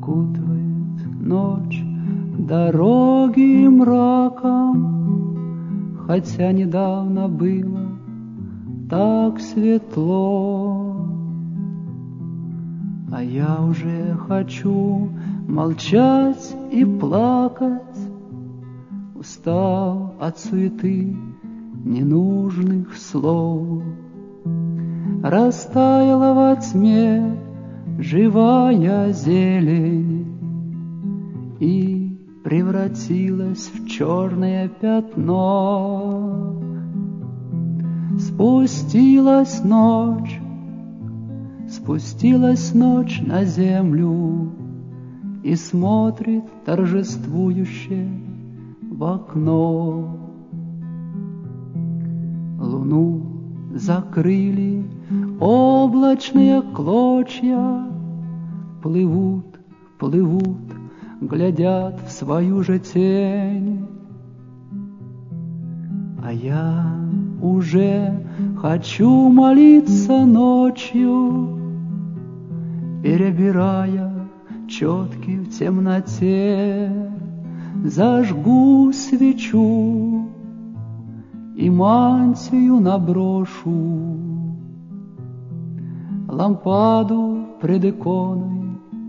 Окутывает ночь дороги мраком, хотя недавно было так светло. А я уже хочу молчать и плакать, устал от суеты ненужных слов. Растаяла во тьме живая зелень и превратилась в черное пятно. Спустилась ночь на землю и смотрит торжествующе в окно. Луну закрыли облачные клочья, плывут, глядят в свою же тень. А я уже хочу молиться ночью, перебирая четки в темноте. Зажгу свечу и мантию наброшу, лампаду пред иконой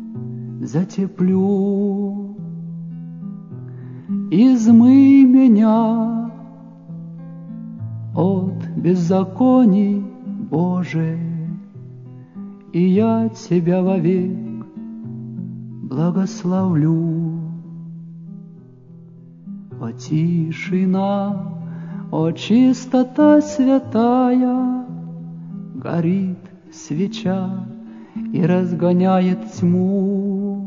затеплю. Измый меня от беззаконий, Боже, и я Тебя вовек благословлю. О тишина, о чистота святая, горит свеча и разгоняет тьму.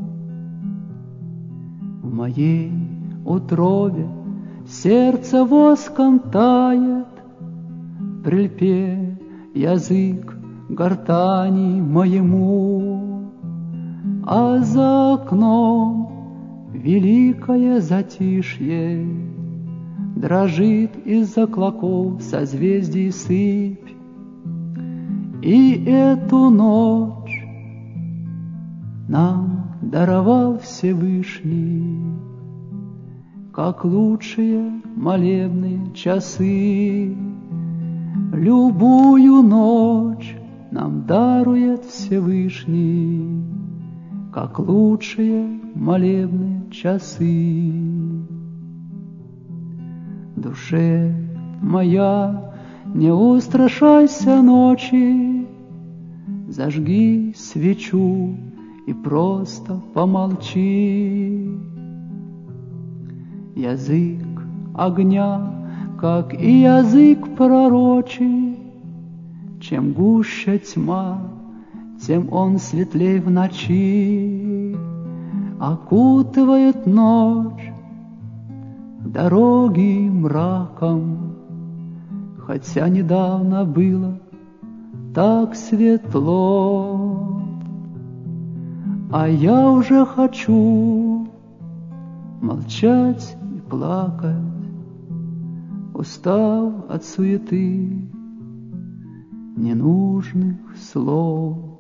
В моей утробе сердце воском тает, прильпе язык гортани моему, а за окном великое затишье, дрожит из-за клоков созвездий сыпь. И эту ночь нам даровал Всевышний, как лучшие молебные часы. Любую ночь нам дарует Всевышний, как лучшие молебные часы. Душе моя, не устрашайся ночи, зажги свечу и просто помолчи. Язык огня, как и язык пророчий, чем гуще тьма, тем он светлей в ночи. Окутывает ночь дороги мраком, хотя недавно было так светло. А я уже хочу молчать и плакать, устал от суеты ненужных слов.